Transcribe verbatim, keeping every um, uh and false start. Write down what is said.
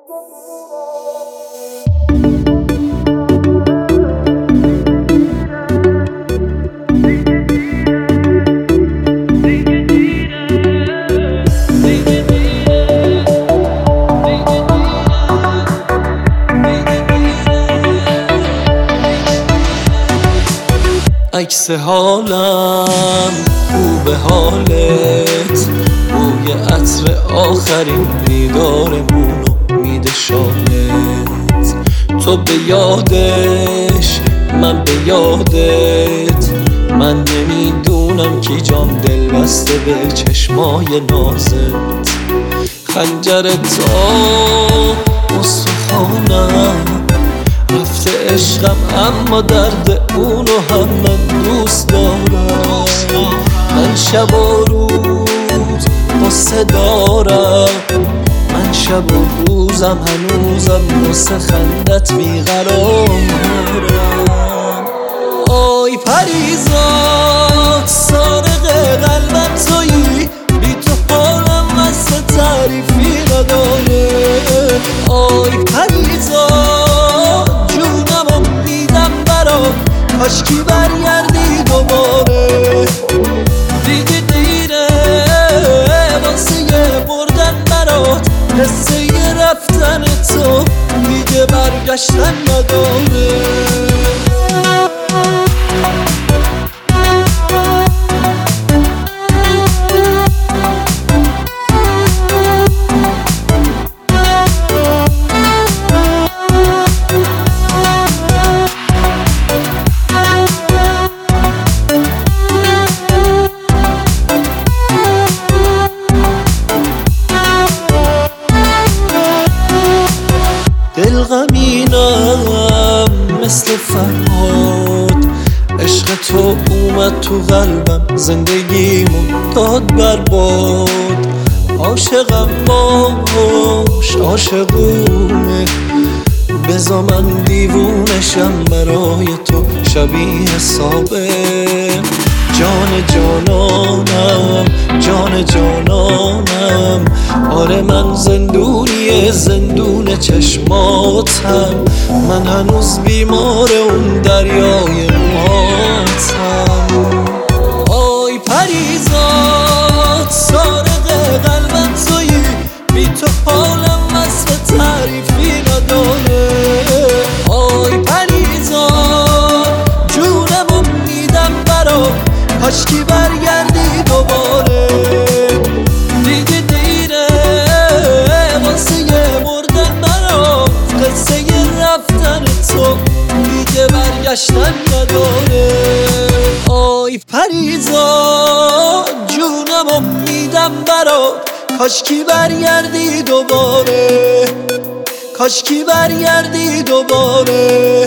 عکس حالم خوب حالت، بوی عطر آخرین دیدارمونو میده شالت. تو به یادش من به یادت، من نمیدونم کی جام دل بسته به چشمای نازت. خنجر تا استخوانم رفته عشقم، اما درد اونو هم من دوست دارم. من شب و روز قصه دارم، من شب و روزم هنوزم واسه خندت بیقرارم. آی پریزاد سارق قلبم تویی، بی تو حالم واسه تعریفی نداره. آی پریزاد جونمو میدم برات، کاشکی برگردی دوباره. دیگه دیره واسه یه بردن برات، قصه یه رفتن تو دیگه برگشتن نداره. دل غمینم مثل فرهاد، عشق تو اومد تو قلبم، زندگیمو داد برباد. عاشقم باش عاشقونه، بذار من دیوونشم برای تو شبیه سابه. جان جانانم جان جانانم، آره من زندونی زندون چشماتم. من هنوز بیمار اون دریای موهاتم. آی پریزاد سارق قلبم تویی، بی تو حالم وصف تعریفی نداره. آی پریزاد جونمو میدم برات، کاشکی برگردی دوباره. دیگه دیره واسه یه مردن برات، قصه یه رفتن تو دیگه برگشتن نداره. آی پریزاد جونمو میدم برات، کاشکی برگردی دوباره، کاشکی برگردی دوباره.